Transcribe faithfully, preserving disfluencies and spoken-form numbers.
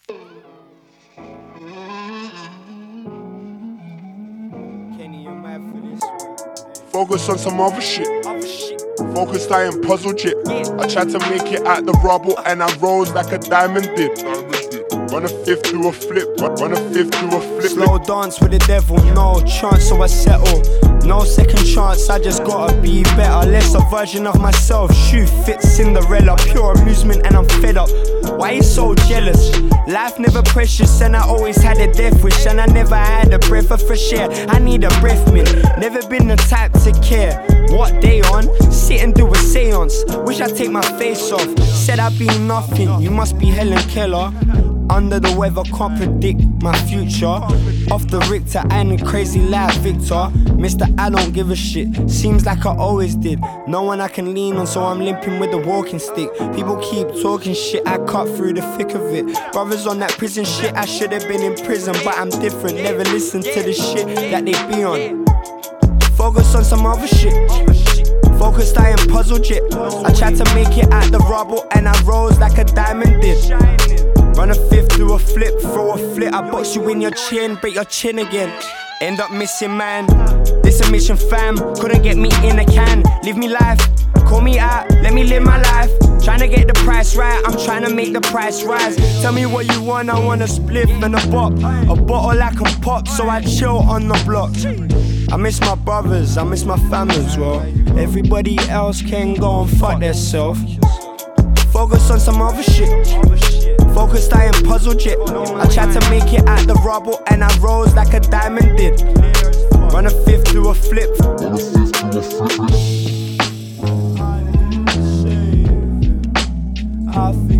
Kenny, you're mad for this one. Focus on some other shit. Other shit. Focused, I ain't puzzle jit. I tried to make it out the rubble and I rose like a diamond did. Run a fifth to a flip, run a fifth to a flip. Slow dance with the devil, no chance, so I settle. No second chance, I just gotta be better. Less a version of myself, shoe fits Cinderella. Pure amusement and I'm fed up. Why you so jealous? Life never precious and I always had a death wish. And I never had a breath of fresh air, I need a breath mint. Never been the type to care what day on, sit and do a seance. Wish I'd take my face off. Said I'd be nothing, you must be Helen Keller. Under the weather, can't predict my future. Off the Richter, I ain't a crazy life, Victor. Mister I don't give a shit, seems like I always did. No one I can lean on, so I'm limping with a walking stick. People keep talking shit, I cut through the thick of it. Brothers on that prison shit, I should have been in prison, but I'm different. Never listen to the shit that they be on. Focus on some other shit. Focused, I am puzzle jit. I tried to make it out the rubble and I rose like a diamond did. Run a fifth, do a flip, throw a flip. I box you in your chin, break your chin again. End up missing, man. This a mission, fam. Couldn't get me in a can. Live me life, call me out, let me live my life. Trying to get the price right, I'm trying to make the price rise. Tell me what you want, I want a spliff and a bop. A bottle I can pop, so I chill on the block. I miss my brothers, I miss my fam as well. Everybody else can go and fuck theirself. Focus on some other shit. Focused, I am puzzle jit. I tried to make it out the rubble and I rose like a diamond did. Run a fifth, do a flip. Run a fifth, do a flip. I think